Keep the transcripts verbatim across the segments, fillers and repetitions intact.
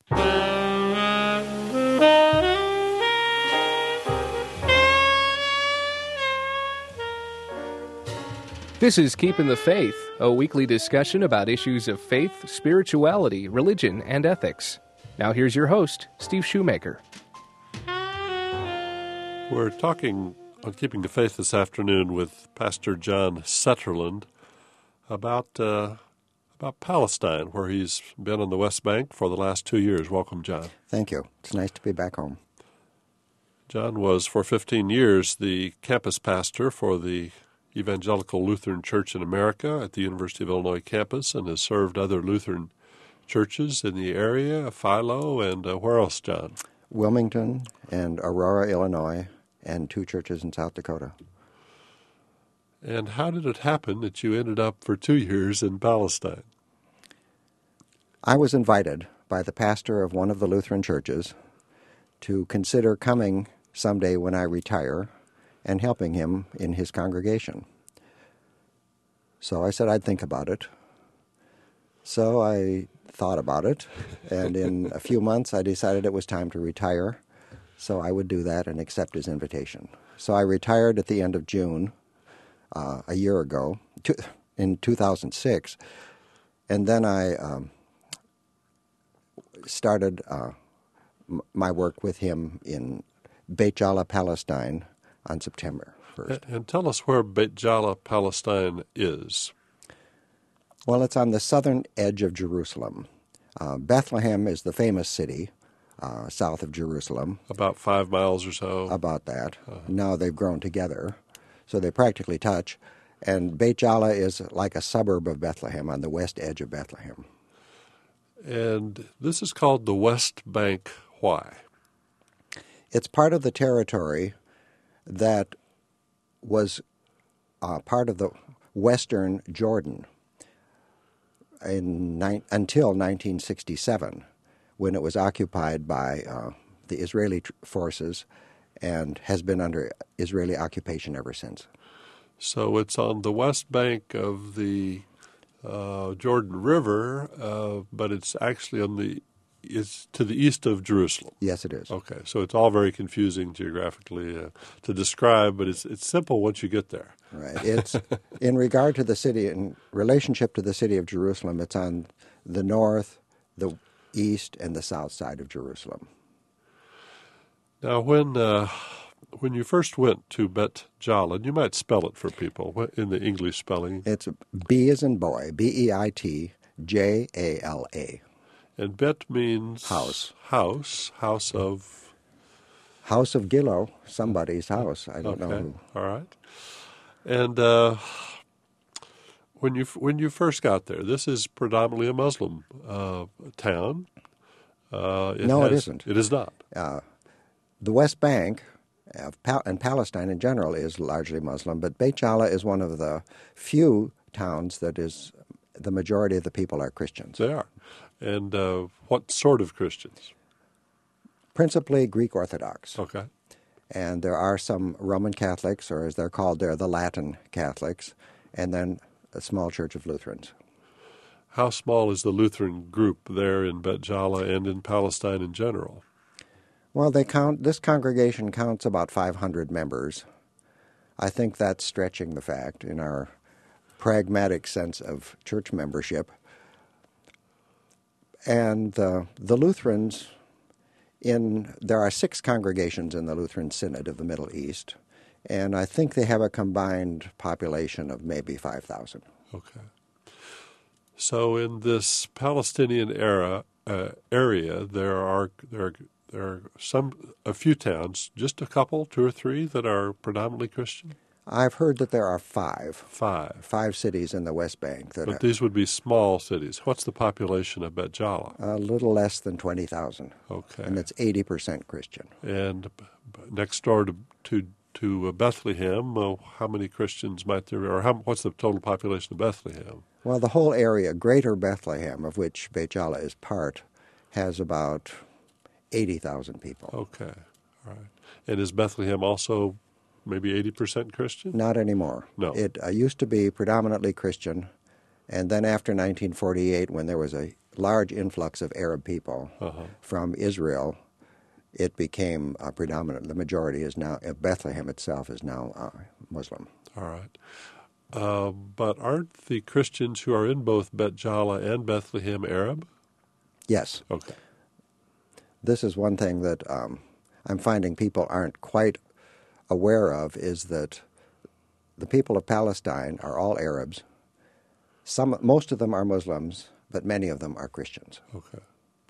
This is Keeping the Faith, a weekly discussion about issues of faith, spirituality, religion, and ethics. Now here's your host, Steve Shoemaker. We're talking on Keeping the Faith this afternoon with Pastor John Sutherland about uh, about Palestine, where he's been on the West Bank for the last two years. Welcome, John. Thank you. It's nice to be back home. John was, for fifteen years, the campus pastor for the Evangelical Lutheran Church in America at the University of Illinois campus, and has served other Lutheran churches in the area, Philo, and uh, where else, John? Wilmington and Aurora, Illinois, and two churches in South Dakota. And how did it happen that you ended up for two years in Palestine? I was invited by the pastor of one of the Lutheran churches to consider coming someday when I retire and helping him in his congregation. So I said I'd think about it. So I thought about it, and in a few months I decided it was time to retire, so I would do that and accept his invitation. So I retired at the end of June, uh, a year ago, to, in two thousand six, and then I um, started uh, m- my work with him in Beit Jala, Palestine, on September first. And, and tell us where Beit Jala, Palestine is. Well, it's on the southern edge of Jerusalem. Uh, Bethlehem is the famous city uh, south of Jerusalem. About five miles or so? About that. Uh-huh. Now they've grown together, so they practically touch. And Beit Jala is like a suburb of Bethlehem on the west edge of Bethlehem. And this is called the West Bank. Why? It's part of the territory that was uh, part of the western Jordan in ni- until nineteen sixty-seven, when it was occupied by uh, the Israeli tr- forces and has been under Israeli occupation ever since. So it's on the west bank of the uh, Jordan River, uh, but it's actually on the it's to the east of Jerusalem. Yes, it is. Okay, so it's all very confusing geographically uh, to describe, but it's it's simple once you get there. Right. It's in regard to the city, in relationship to the city of Jerusalem, it's on the north, the east, and the south side of Jerusalem. Now, when uh, when you first went to Beit Jala, and you might spell it for people in the English spelling. It's B as in boy, B E I T J A L A. And Bet means house. House, house of House of Gilo, somebody's house. I don't okay. know who. All right. And uh, when you when you first got there, this is predominantly a Muslim uh, town. Uh, it no, has, it isn't. It is not. Uh, the West Bank of Pal- and Palestine in general is largely Muslim, but Beit Jala is one of the few towns that is the majority of the people are Christians. They are. And uh, what sort of Christians? Principally Greek Orthodox. Okay. And there are some Roman Catholics, or as they're called there, the Latin Catholics, and then a small church of Lutherans. How small is the Lutheran group there in Beit Jala and in Palestine in general? Well, they count. This congregation counts about five hundred members. I think that's stretching the fact in our pragmatic sense of church membership. And the, the Lutherans, in there are six congregations in the Lutheran Synod of the Middle East, and I think they have a combined population of maybe five thousand. Okay. So in this Palestinian era uh, area, there are there are, there are some a few towns, just a couple, two or three, that are predominantly Christian. I've heard that there are five. Five. Five cities in the West Bank. That but are, these would be small cities. What's the population of Beit Jala? a little less than twenty thousand. Okay. And it's eighty percent Christian. And b- b- next door to to, to Bethlehem, uh, how many Christians might there be, or how, what's the total population of Bethlehem? Well, the whole area, Greater Bethlehem, of which Beit Jala is part, has about eighty thousand people. Okay. All right. And is Bethlehem also maybe eighty percent Christian? Not anymore. No. It uh, used to be predominantly Christian, and then after nineteen forty-eight, when there was a large influx of Arab people Uh-huh. from Israel, it became uh, predominant. The majority is now, uh, Bethlehem itself is now uh, Muslim. All right. Uh, but aren't the Christians who are in both Bet Jala and Bethlehem Arab? Yes. Okay. This is one thing that um, I'm finding people aren't quite aware of, is that the people of Palestine are all Arabs. Some, most of them are Muslims, but many of them are Christians. Okay.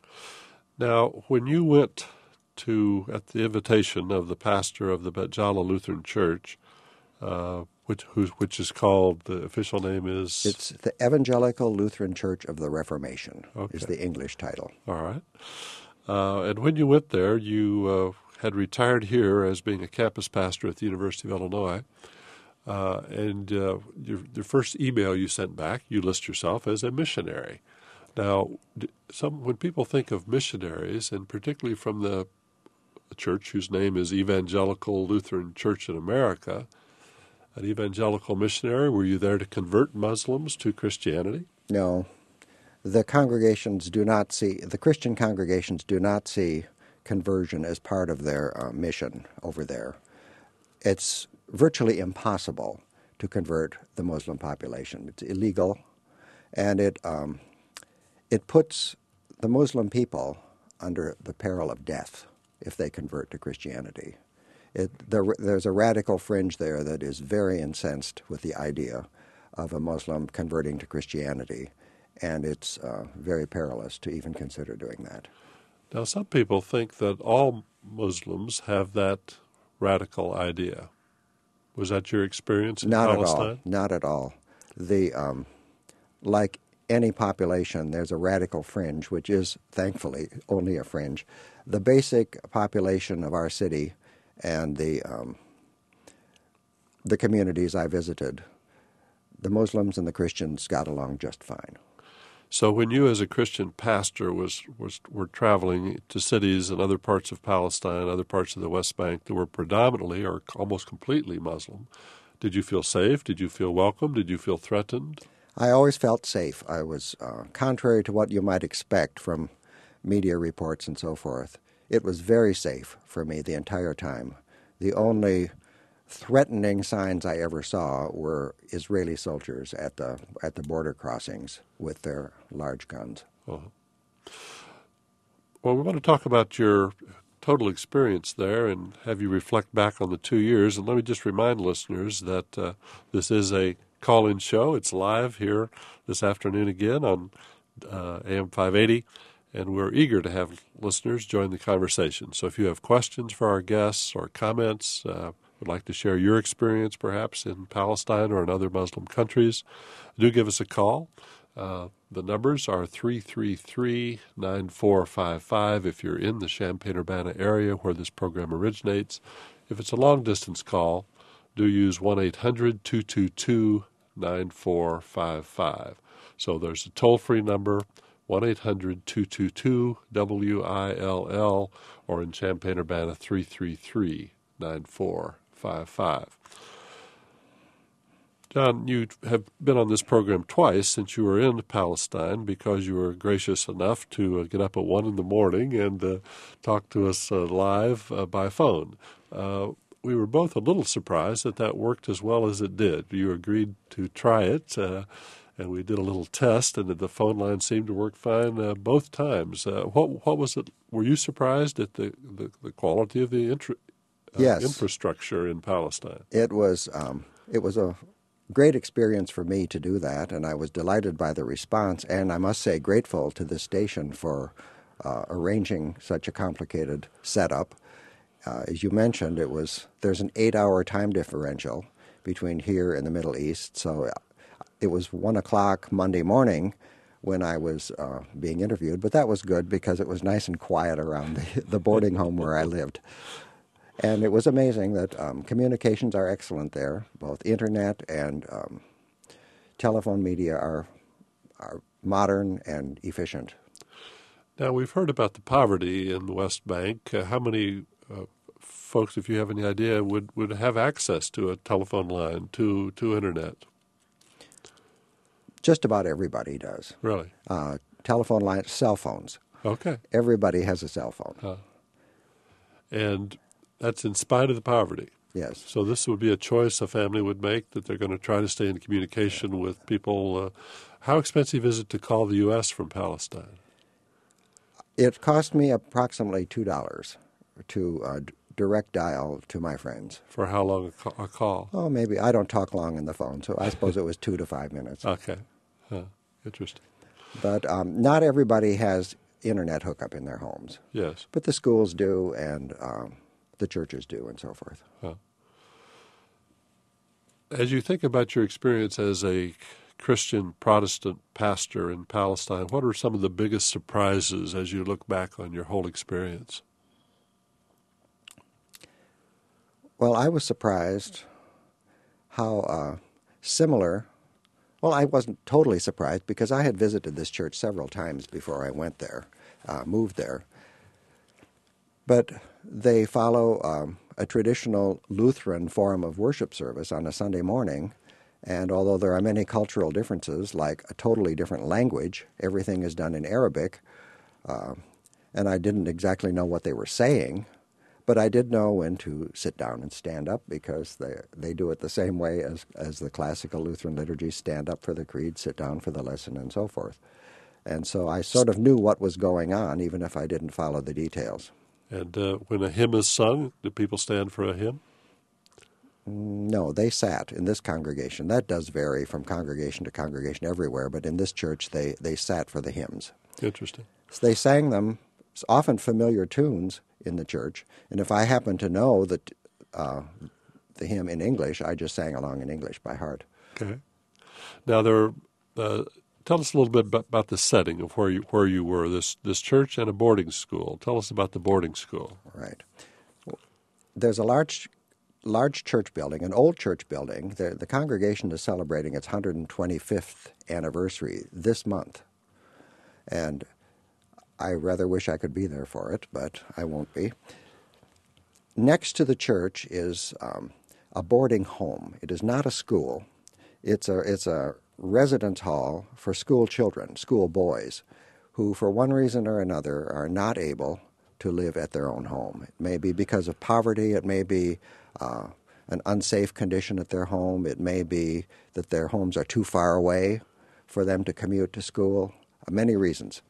Now, when you went to, at the invitation of the pastor of the Bet Jala Lutheran Church, uh, which who's, which is called, the official name is? It's the Evangelical Lutheran Church of the Reformation, Okay. is the English title. All right. Uh, and when you went there, you uh, had retired here as being a campus pastor at the University of Illinois. Uh, and uh, your, your first email you sent back, you list yourself as a missionary. Now, some when people think of missionaries, and particularly from the church whose name is Evangelical Lutheran Church in America, an evangelical missionary, were you there to convert Muslims to Christianity? No. The congregations do not see, the Christian congregations do not see conversion as part of their uh, mission over there. It's virtually impossible to convert the Muslim population. It's illegal, and it um, it puts the Muslim people under the peril of death if they convert to Christianity. It, there, there's a radical fringe there that is very incensed with the idea of a Muslim converting to Christianity, and it's uh, very perilous to even consider doing that. Now, some people think that all Muslims have that radical idea. Was that your experience in Not Palestine? at all. Not at all. The um, like any population, there's a radical fringe, which is thankfully only a fringe. The basic population of our city and the um, the communities I visited, the Muslims and the Christians got along just fine. So when you as a Christian pastor was, was were traveling to cities in other parts of Palestine, other parts of the West Bank that were predominantly or almost completely Muslim, did you feel safe? Did you feel welcome? Did you feel threatened? I always felt safe. I was, uh, contrary to what you might expect from media reports and so forth, it was very safe for me the entire time. The only threatening signs I ever saw were Israeli soldiers at the at the border crossings with their large guns. Uh-huh. Well, we want to talk about your total experience there and have you reflect back on the two years. And let me just remind listeners that uh, this is a call-in show. It's live here this afternoon again on uh, A M five eighty, and we're eager to have listeners join the conversation. So if you have questions for our guests or comments, uh, would like to share your experience perhaps in Palestine or in other Muslim countries, do give us a call. Uh, the numbers are three three three, nine four five five if you're in the Champaign-Urbana area where this program originates. If it's a long-distance call, do use one eight hundred, two two two, nine four five five. So there's a toll-free number, one eight hundred, two two two, W I L L, or in Champaign-Urbana, three three three, nine four five five. John, you have been on this program twice since you were in Palestine because you were gracious enough to uh, get up at one in the morning and uh, talk to us uh, live uh, by phone. Uh, we were both a little surprised that that worked as well as it did. You agreed to try it, uh, and we did a little test, and the phone line seemed to work fine uh, both times. Uh, what what was it? Were you surprised at the, the, the quality of the intra, uh, Yes. infrastructure in Palestine? It was um, it was a great experience for me to do that, and I was delighted by the response, and I must say grateful to the station for uh, arranging such a complicated setup. Uh, as you mentioned, it was there's an eight-hour time differential between here and the Middle East, so it was one o'clock Monday morning when I was uh, being interviewed, but that was good because it was nice and quiet around the, the boarding home where I lived. And it was amazing that um, communications are excellent there. Both internet and um, telephone media are are modern and efficient. Now, we've heard about the poverty in the West Bank. Uh, how many uh, folks, if you have any idea, would, would have access to a telephone line, to, to internet? Just about everybody does. Really? Uh, telephone lines, cell phones. Okay. Everybody has a cell phone. Uh, and that's in spite of the poverty. Yes. So this would be a choice a family would make, that they're going to try to stay in communication with people. Uh, how expensive is it to call the U S from Palestine? It cost me approximately two dollars to uh, d- direct dial to my friends. For how long a, ca- a call? Oh, maybe. I don't talk long on the phone, so I suppose it was two to five minutes. Okay. Huh. Interesting. But um, not everybody has internet hookup in their homes. Yes. But the schools do, and um, the churches do, and so forth. Huh. As you think about your experience as a Christian Protestant pastor in Palestine, what are some of the biggest surprises as you look back on your whole experience? Well, I was surprised how uh, similar. Well, I wasn't totally surprised because I had visited this church several times before I went there, uh, moved there. But they follow um, a traditional Lutheran form of worship service on a Sunday morning. And although there are many cultural differences, like a totally different language, everything is done in Arabic, uh, and I didn't exactly know what they were saying, but I did know when to sit down and stand up because they they do it the same way as, as the classical Lutheran liturgy, stand up for the creed, sit down for the lesson, and so forth. And so I sort of knew what was going on, even if I didn't follow the details. And uh, when a hymn is sung, do people stand for a hymn? No, they sat in this congregation. That does vary from congregation to congregation everywhere, but in this church they, they sat for the hymns. Interesting. So they sang them, often familiar tunes in the church, and if I happened to know that uh, the hymn in English, I just sang along in English by heart. Okay. Now, there. Uh, tell us a little bit about, about the setting of where you where you were. This this church and a boarding school. Tell us about the boarding school. Right. There's a large. large church building, an old church building. The, the congregation is celebrating its one hundred twenty-fifth anniversary this month. And I rather wish I could be there for it, but I won't be. Next to the church is um, a boarding home. It is not a school. It's a, it's a residence hall for school children, school boys, who for one reason or another are not able to live at their own home. It may be because of poverty. It may be uh, an unsafe condition at their home. It may be that their homes are too far away for them to commute to school. Uh, many reasons.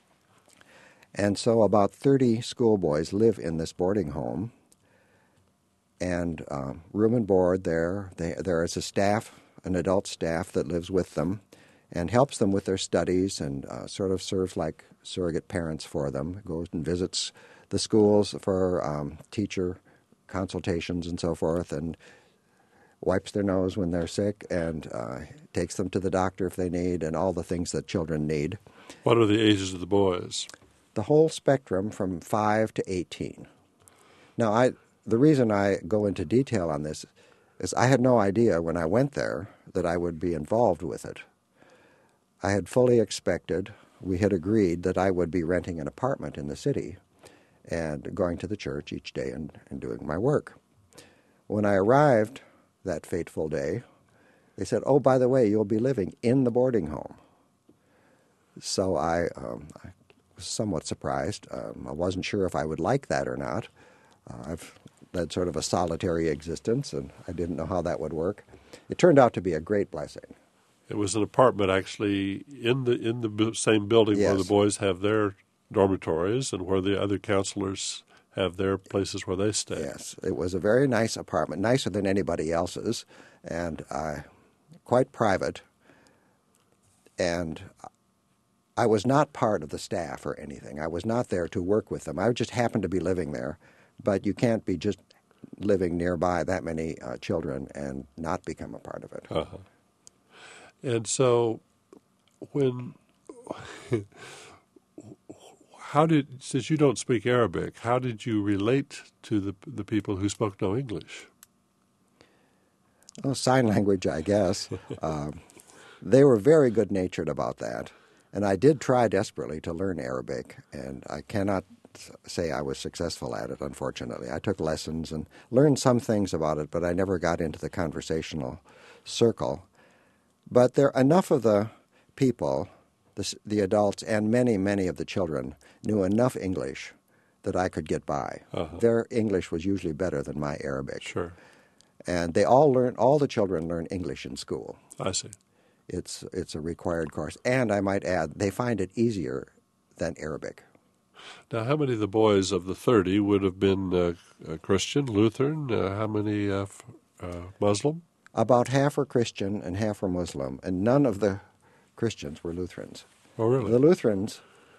And so about thirty schoolboys live in this boarding home, and uh, room and board there. They, there is a staff, an adult staff that lives with them and helps them with their studies and uh, sort of serves like surrogate parents for them, goes and visits the schools for um, teacher consultations and so forth, and wipes their nose when they're sick, and uh, takes them to the doctor if they need, and all the things that children need. What are the ages of the boys? The whole spectrum from five to eighteen. Now, I the reason I go into detail on this is I had no idea when I went there that I would be involved with it. I had fully expected, we had agreed that I would be renting an apartment in the city and going to the church each day and, and doing my work. When I arrived that fateful day, they said, oh, by the way, you'll be living in the boarding home. So I, um, I was somewhat surprised. Um, I wasn't sure if I would like that or not. Uh, I've led sort of a solitary existence, and I didn't know how that would work. It turned out to be a great blessing. It was an apartment actually in the in the bu- same building Yes. where the boys have their dormitories and where the other counselors have their places where they stay. Yes, it was a very nice apartment, nicer than anybody else's, and uh, quite private. And I was not part of the staff or anything. I was not there to work with them. I just happened to be living there. But you can't be just living nearby that many uh, children and not become a part of it. Uh-huh. And so when, how did, since you don't speak Arabic, how did you relate to the the people who spoke no English? Oh, sign language, I guess. um, they were very good-natured about that. And I did try desperately to learn Arabic, and I cannot say I was successful at it, unfortunately. I took lessons and learned some things about it, but I never got into the conversational circle. But there enough of the people the, the adults and many, many of the children knew enough English that I could get by. Uh-huh. Their English was usually better than my Arabic. Sure. And they all learn, all the children learn English in school. I see. It's, it's a required course. And I might add, they find it easier than Arabic. Now, how many of the boys of the thirty would have been uh, uh, Christian, Lutheran? Uh, how many uh, f- uh, Muslim? About half were Christian and half were Muslim, and none of the Christians were Lutherans. Oh, really? The Lutherans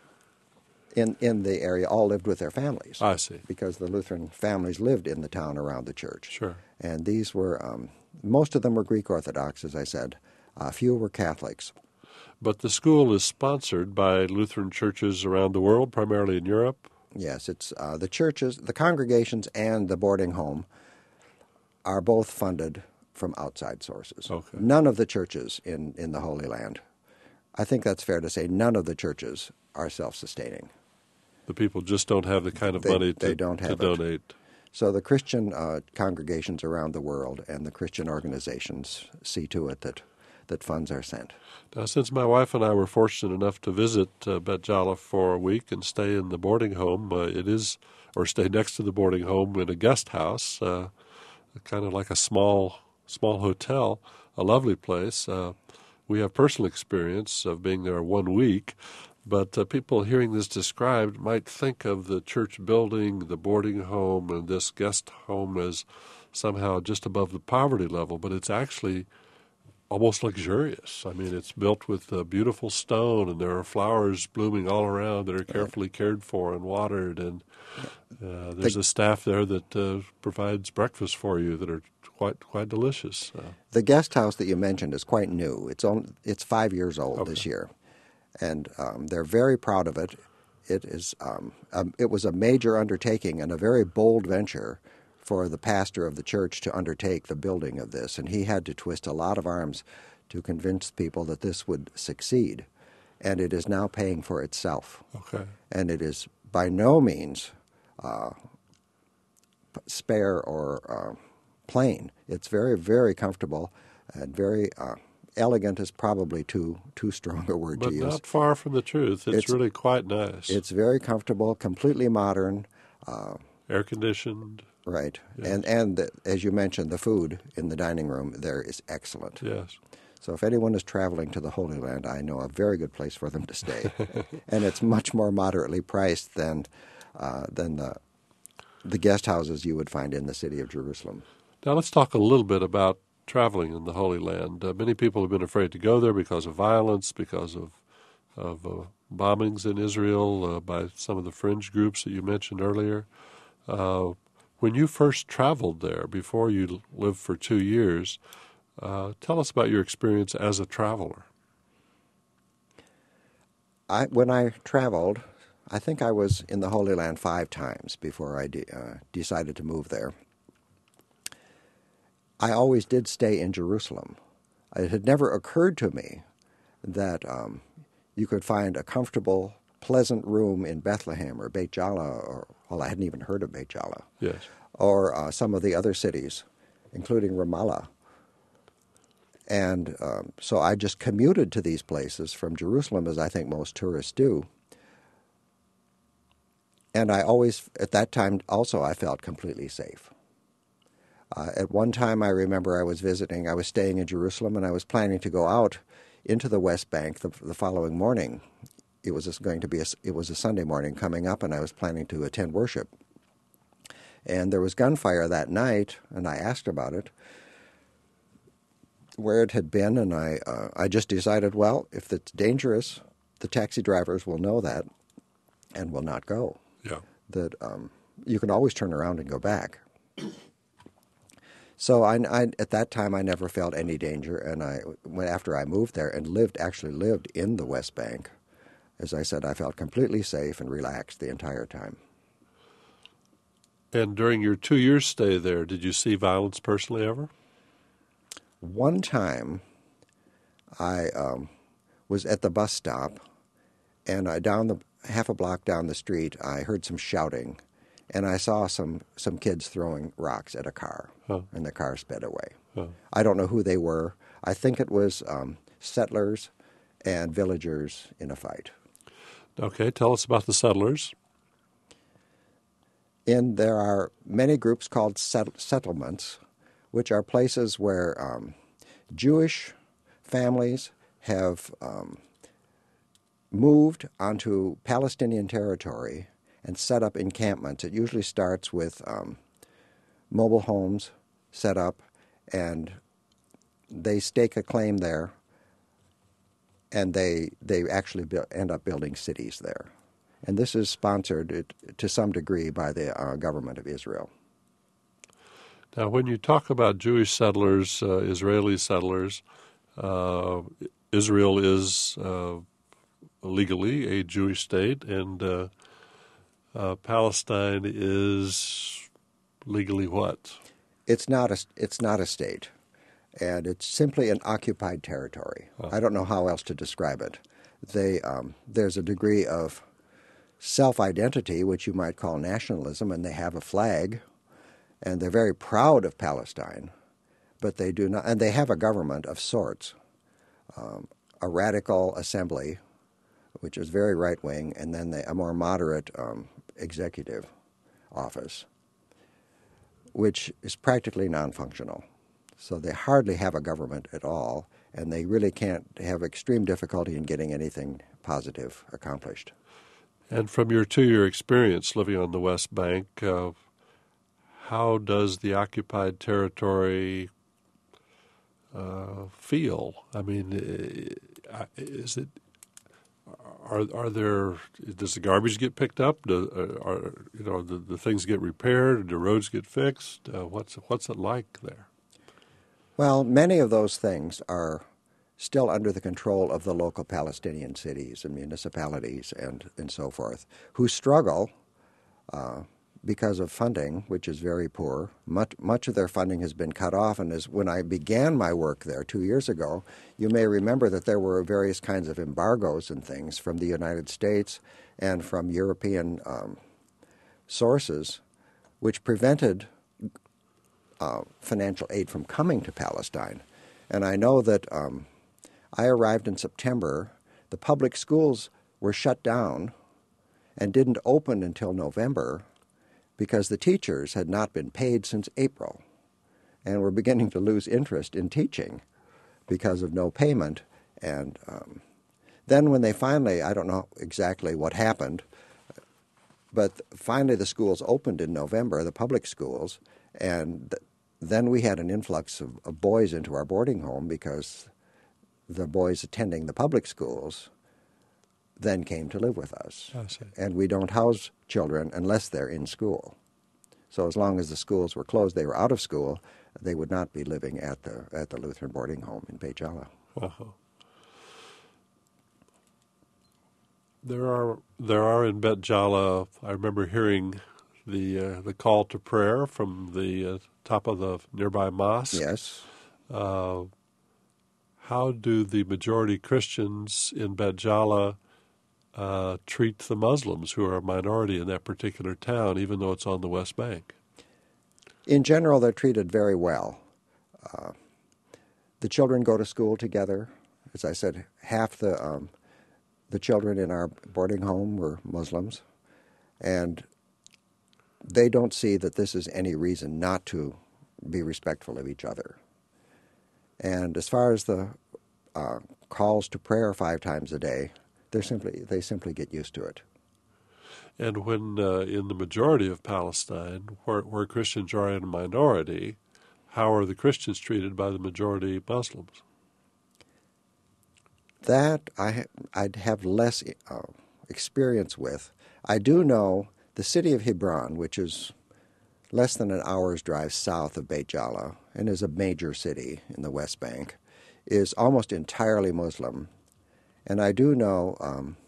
in, in the area all lived with their families. I see. Because the Lutheran families lived in the town around the church. Sure. And these were, um, most of them were Greek Orthodox, as I said. A few were Catholics. But the school is sponsored by Lutheran churches around the world, primarily in Europe? Yes, it's uh, the churches, the congregations, and the boarding home are both funded from outside sources. Okay. None of the churches in, in the Holy Land, I think that's fair to say, none of the churches are self-sustaining. The people just don't have the kind of They- money they to, don't to have it. donate. So the Christian uh, congregations around the world and the Christian organizations see to it that, that funds are sent. Now, since my wife and I were fortunate enough to visit uh, Bet Jala for a week and stay in the boarding home, uh, it is, or stay next to the boarding home in a guest house, uh, kind of like a small small hotel, a lovely place. Uh, we have personal experience of being there one week, but uh, people hearing this described might think of the church building, the boarding home, and this guest home as somehow just above the poverty level, but it's actually almost luxurious. I mean, it's built with uh, beautiful stone, and there are flowers blooming all around that are carefully cared for and watered, and uh, there's The- a staff there that uh, provides breakfast for you that are quite quite delicious. Uh, The guest house that you mentioned is quite new. It's on, it's five years old Okay. this year, and um, they're very proud of it. It is um, um, it was a major undertaking and a very bold venture for the pastor of the church to undertake the building of this, and he had to twist a lot of arms to convince people that this would succeed, and it is now paying for itself. okay. And it is by no means uh, p- spare or uh, plain. It's very, very comfortable and very uh, elegant is probably too too strong a word But to use. not far from the truth. It's, It's- really quite nice. It's very comfortable, completely modern, uh, air conditioned. right? Yes. And and the, as you mentioned, the food in the dining room there is excellent. Yes. So if anyone is traveling to the Holy Land, I know a very good place for them to stay, and it's much more moderately priced than uh, than the the guest houses you would find in the city of Jerusalem. Now let's talk a little bit about traveling in the Holy Land. Uh, many people have been afraid to go there because of violence, because of of uh, bombings in Israel uh, by some of the fringe groups that you mentioned earlier. Uh, when you first traveled there, before you lived for two years, uh, tell us about your experience as a traveler. I, when I traveled, I think I was in the Holy Land five times before I de- uh, decided to move there. I always did stay in Jerusalem. It had never occurred to me that um, you could find a comfortable, pleasant room in Bethlehem or Beit Jala, or, well, I hadn't even heard of Beit Jala, Yes. or uh, some of the other cities, including Ramallah. And um, so I just commuted to these places from Jerusalem, as I think most tourists do. And I always, at that time also, I felt completely safe. Uh, at one time, I remember I was visiting, I was staying in Jerusalem, and I was planning to go out into the West Bank the, the following morning. It was just going to be a, it was a Sunday morning coming up, and I was planning to attend worship. And there was gunfire that night, and I asked about it, where it had been, and I uh, I just decided, well, if it's dangerous, the taxi drivers will know that and will not go. Yeah. That um, you can always turn around and go back. So I, I, at that time, I never felt any danger, and I when after I moved there and lived actually lived in the West Bank, as I said, I felt completely safe and relaxed the entire time. And during your two years stay there, did you see violence personally ever? One time, I um, was at the bus stop, and I down the half a block down the street, I heard some shouting, and I saw some, some kids throwing rocks at a car, Huh. and the car sped away. Huh. I don't know who they were. I think it was um, settlers, and villagers in a fight. Okay, tell us about the settlers. In there are many groups called set- settlements, which are places where um, Jewish families have um, moved onto Palestinian territory and set up encampments. It usually starts with um, mobile homes set up, and they stake a claim there, and they they actually bu- end up building cities there. And this is sponsored to some degree by the uh, government of Israel. Now, when you talk about Jewish settlers, uh, Israeli settlers, uh, Israel is uh, legally a Jewish state, and uh, uh, Palestine is legally what? It's not a it's not a state, and it's simply an occupied territory. Oh. I don't know how else to describe it. They um, there's a degree of self-identity, which you might call nationalism, and they have a flag, and they're very proud of Palestine, but they do not, and they have a government of sorts, um, a radical assembly, which is very right-wing, and then they, a more moderate um, executive office, which is practically non-functional. So they hardly have a government at all, and they really can't have extreme difficulty in getting anything positive accomplished. And from your two-year experience living on the West Bank, uh, how does the occupied territory uh, feel? I mean, is it are are there does the garbage get picked up? Do, are you know the, the things get repaired? Do roads get fixed? Uh, what's what's it like there? Well, many of those things are still under the control of the local Palestinian cities and municipalities and, and so forth, who struggle uh, because of funding, which is very poor. Much, much of their funding has been cut off, and as when I began my work there two years ago, you may remember that there were various kinds of embargoes and things from the United States and from European um, sources, which prevented uh, financial aid from coming to Palestine. And I know that um, I arrived in September. The public schools were shut down and didn't open until November because the teachers had not been paid since April and were beginning to lose interest in teaching because of no payment. And um, then when they finally, I don't know exactly what happened, but finally the schools opened in November, the public schools, and th- then we had an influx of, of boys into our boarding home because the boys attending the public schools then came to live with us. I see. And we don't house children unless they're in school. So as long as the schools were closed, they were out of school, they would not be living at the at the Lutheran boarding home in Beit Jala. Uh-huh. There are there are in Bet Jala. I remember hearing the uh, the call to prayer from the uh, top of the nearby mosque. Yes. Uh, how do the majority Christians in Bet Jala uh, treat the Muslims who are a minority in that particular town, even though it's on the West Bank? In general, they're treated very well. Uh, the children go to school together. As I said, half the um, the children in our boarding home were Muslims, and they don't see that this is any reason not to be respectful of each other. And as far as the uh, calls to prayer five times a day, they're simply they simply get used to it. And when uh, in the majority of Palestine, where, where Christians are in a minority, how are the Christians treated by the majority Muslims? That I ha- I'd have less uh, experience with. I do know the city of Hebron, which is less than an hour's drive south of Beit Jala and is a major city in the West Bank, is almost entirely Muslim. And I do know um,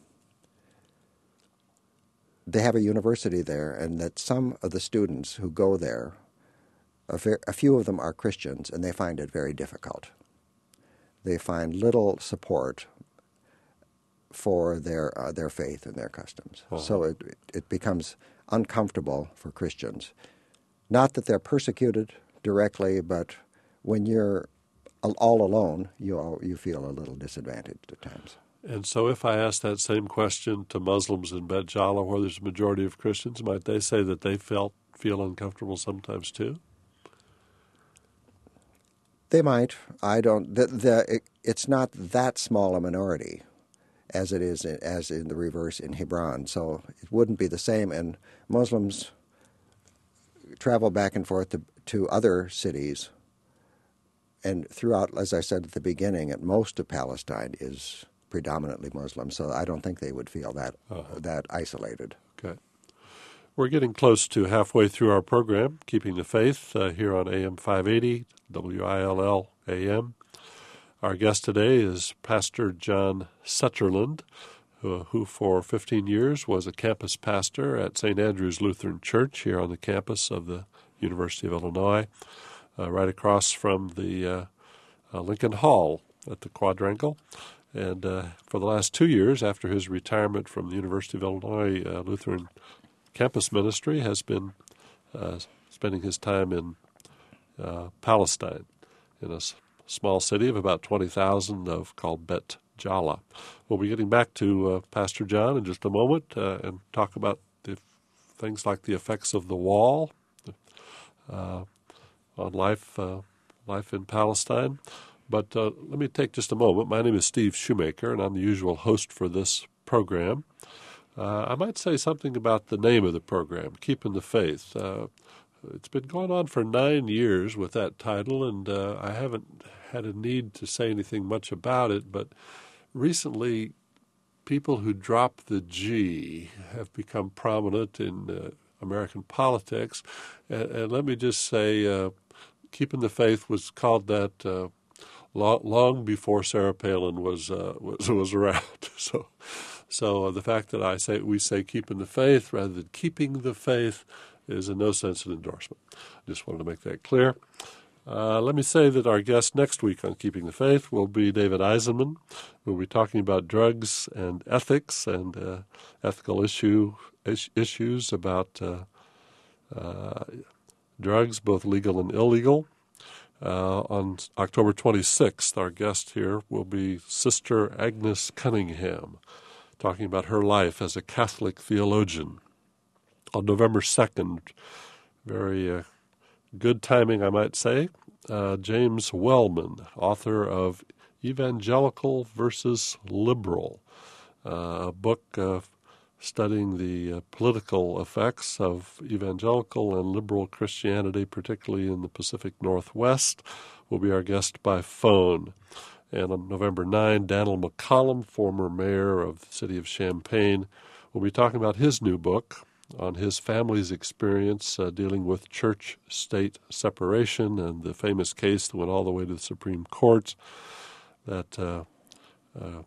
they have a university there, and that some of the students who go there, a, ver- a few of them are Christians, and they find it very difficult. They find little support for their uh, their faith and their customs. Uh-huh. So it it becomes uncomfortable for Christians. Not that they're persecuted directly, but when you're all alone, you all, you feel a little disadvantaged at times. And so if I ask that same question to Muslims in Bet Jala, where there's a majority of Christians, might they say that they felt feel uncomfortable sometimes too? They might. I don't. The, the it, it's not that small a minority as it is in, as in the reverse in Hebron. So it wouldn't be the same. And Muslims travel back and forth to, to other cities. And throughout, as I said at the beginning, at most of Palestine is predominantly Muslim. So I don't think they would feel that uh-huh. that isolated. Okay. We're getting close to halfway through our program, Keeping the Faith, uh, here on A M five eighty, W I L L A M. Our guest today is Pastor John Setterlund, who, who for fifteen years was a campus pastor at Saint Andrew's Lutheran Church here on the campus of the University of Illinois, uh, right across from the uh, uh, Lincoln Hall at the Quadrangle. And uh, for the last two years, after his retirement from the University of Illinois uh, Lutheran campus ministry, has been uh, spending his time in uh, Palestine, in a s- small city of about twenty thousand of called Bet Jala. We'll be getting back to uh, Pastor John in just a moment uh, and talk about the things like the effects of the wall uh, on life, uh, life in Palestine. But uh, let me take just a moment. My name is Steve Shoemaker, and I'm the usual host for this program. Uh, I might say something about the name of the program, Keeping the Faith. Uh, it's been going on for nine years with that title, and uh, I haven't had a need to say anything much about it, but recently people who drop the G have become prominent in uh, American politics. And, and let me just say, uh, Keeping the Faith was called that uh, long, long before Sarah Palin was uh, was was around. So, so uh, the fact that I say we say Keeping the Faith rather than Keeping the Faith is in no sense an endorsement. Just wanted to make that clear. Uh, let me say that our guest next week on Keeping the Faith will be David Eisenman. We'll be talking about drugs and ethics and uh, ethical issue is, issues about uh, uh, drugs, both legal and illegal. Uh, on October twenty-sixth, our guest here will be Sister Agnes Cunningham, talking about her life as a Catholic theologian. On November second, very uh, good timing, I might say, uh, James Wellman, author of Evangelical versus Liberal, uh, a book uh, studying the uh, political effects of evangelical and liberal Christianity, particularly in the Pacific Northwest, will be our guest by phone. And on November ninth, Daniel McCollum, former mayor of the city of Champaign, will be talking about his new book on his family's experience uh, dealing with church-state separation and the famous case that went all the way to the Supreme Court that uh, uh,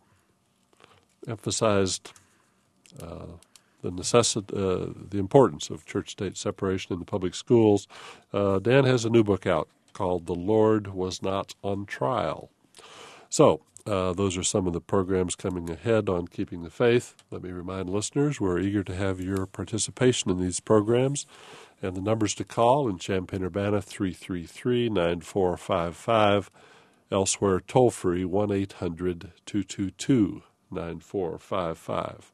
emphasized uh, the necessity, uh, the importance of church-state separation in the public schools. Uh, Dan has a new book out called The Lord Was Not on Trial. So, Uh, those are some of the programs coming ahead on Keeping the Faith. Let me remind listeners, we're eager to have your participation in these programs. And the numbers to call in Champaign-Urbana, three three three, nine four five five. Elsewhere, toll-free, one eight hundred, two two two, nine four five five.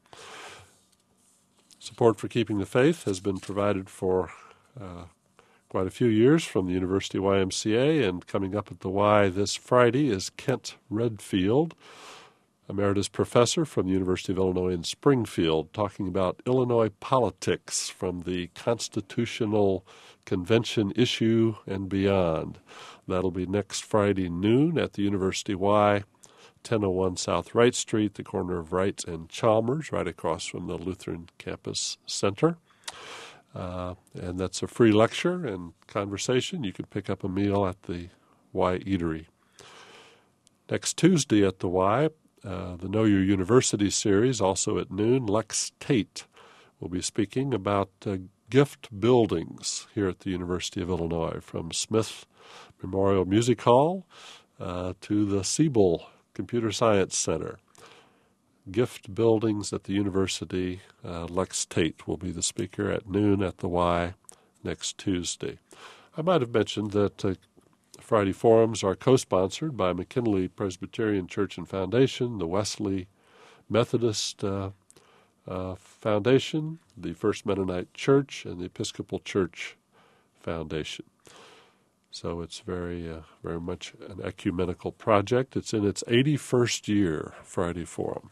Support for Keeping the Faith has been provided for uh, quite a few years from the University Y M C A, and coming up at the Y this Friday is Kent Redfield, emeritus professor from the University of Illinois in Springfield, talking about Illinois politics from the Constitutional Convention issue and beyond. That'll be next Friday noon at the University Y, ten oh one South Wright Street, the corner of Wright and Chalmers, right across from the Lutheran Campus Center. Uh, and that's a free lecture and conversation. You can pick up a meal at the Y Eatery. Next Tuesday at the Y, uh, the Know Your University series, also at noon, Lex Tate will be speaking about uh, gift buildings here at the University of Illinois, from Smith Memorial Music Hall uh, to the Siebel Computer Science Center. Gift buildings at the university. Uh, Lex Tate will be the speaker at noon at the Y next Tuesday. I might have mentioned that uh, Friday forums are co-sponsored by McKinley Presbyterian Church and Foundation, the Wesley Methodist uh, uh, Foundation, the First Mennonite Church, and the Episcopal Church Foundation. So it's very, uh, very much an ecumenical project. It's in its eighty-first year, Friday Forum.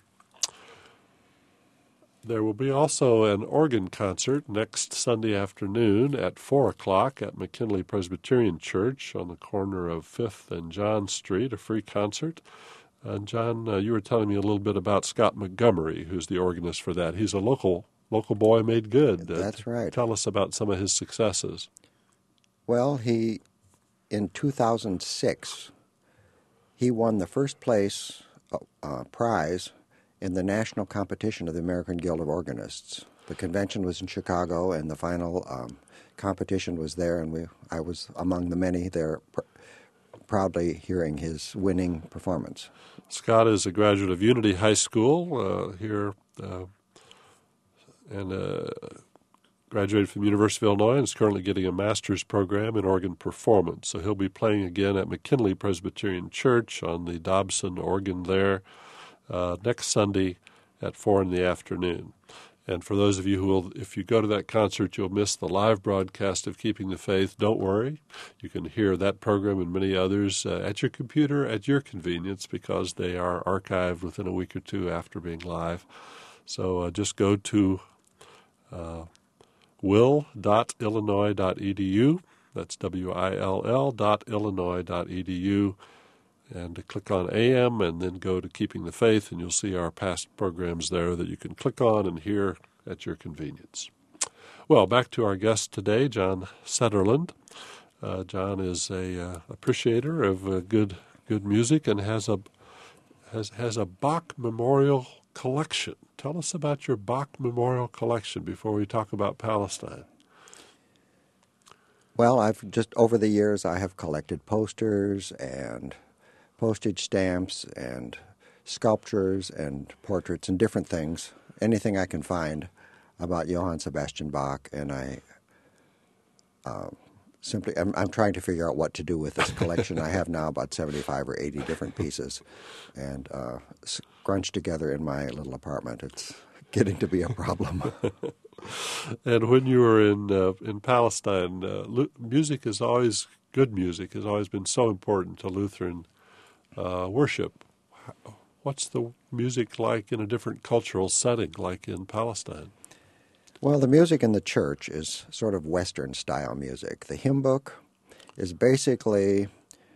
There will be also an organ concert next Sunday afternoon at four o'clock at McKinley Presbyterian Church on the corner of fifth and John Street, a free concert. And John, uh, you were telling me a little bit about Scott Montgomery, who's the organist for that. He's a local local boy made good. Uh, That's right. Tell us about some of his successes. Well, he, in two thousand six, he won the first place uh, prize in the national competition of the American Guild of Organists. The convention was in Chicago, and the final um, competition was there, and we I was among the many there pr- proudly hearing his winning performance. Scott is a graduate of Unity High School uh, here uh, and uh, graduated from the University of Illinois and is currently getting a master's program in organ performance. So he'll be playing again at McKinley Presbyterian Church on the Dobson organ there uh, next Sunday at four in the afternoon. And for those of you who will, if you go to that concert, you'll miss the live broadcast of Keeping the Faith. Don't worry. You can hear that program and many others uh, at your computer at your convenience because they are archived within a week or two after being live. So uh, just go to uh, will dot illinois dot e d u. That's W I L L dot illinois dot e d u. And to click on A M and then go to Keeping the Faith, and you'll see our past programs there that you can click on and hear at your convenience. Well, back to our guest today, John Sutherland. Uh, John is a uh, appreciator of uh, good good music and has a has has a Bach Memorial collection. Tell us about your Bach Memorial collection before we talk about Palestine. Well, I've just over the years I have collected posters and postage stamps and sculptures and portraits and different things, anything I can find about Johann Sebastian Bach, and I uh, simply, I'm, I'm trying to figure out what to do with this collection. I have now about seventy-five or eighty different pieces, and uh, scrunched together in my little apartment. It's getting to be a problem. And when you were in uh, in Palestine, uh, music is always, good music has always been so important to Lutheran Uh, worship. What's the music like in a different cultural setting, like in Palestine? Well, the music in the church is sort of Western-style music. The hymn book is basically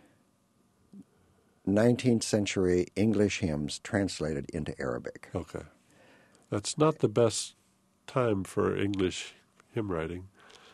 nineteenth century English hymns translated into Arabic. Okay. That's not the best time for English hymn writing.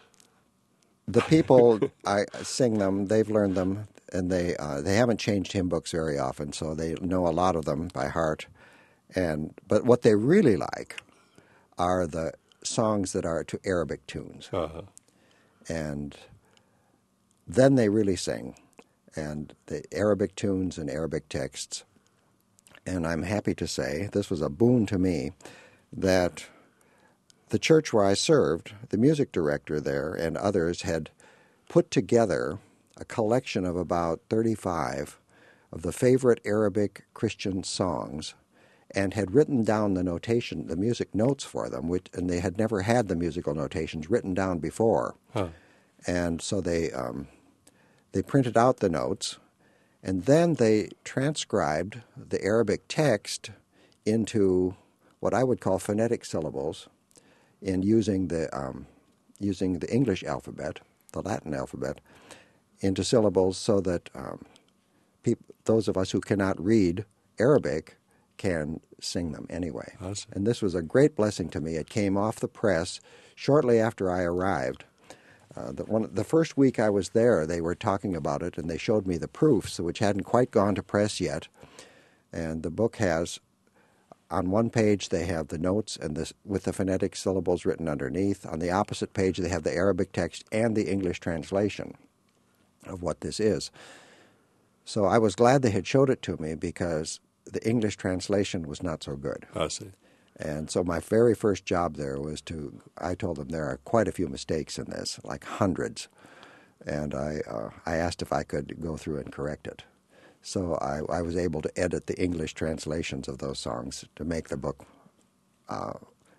The people, I sing them, they've learned them, and they uh, they haven't changed hymn books very often, so they know a lot of them by heart. And but what they really like are the songs that are to Arabic tunes. Uh-huh. And then they really sing, and the Arabic tunes and Arabic texts. And I'm happy to say, this was a boon to me, that the church where I served, the music director there and others had put together a collection of about thirty-five of the favorite Arabic Christian songs and had written down the notation, the music notes for them, which, and they had never had the musical notations written down before. Huh. And so they um, they printed out the notes, and then they transcribed the Arabic text into what I would call phonetic syllables, in using the um, using the English alphabet, the Latin alphabet, into syllables, so that um, peop- those of us who cannot read Arabic can sing them anyway. Awesome. And this was a great blessing to me. It came off the press shortly after I arrived. Uh, the, one, the first week I was there, they were talking about it, and they showed me the proofs, which hadn't quite gone to press yet. And the book has, on one page they have the notes and this, with the phonetic syllables written underneath. On the opposite page they have the Arabic text and the English translation of what this is. So I was glad they had showed it to me because the English translation was not so good. I see. And so my very first job there was to, I told them there are quite a few mistakes in this, like hundreds. And I uh, I asked if I could go through and correct it. So I, I was able to edit the English translations of those songs to make the book uh,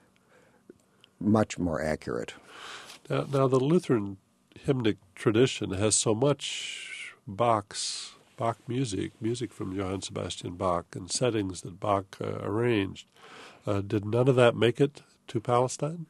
much more accurate. Now, now, the Lutheran hymnic tradition has so much Bach's, Bach music, music from Johann Sebastian Bach, and settings that Bach uh, arranged. Uh, did none of that make it to Palestine?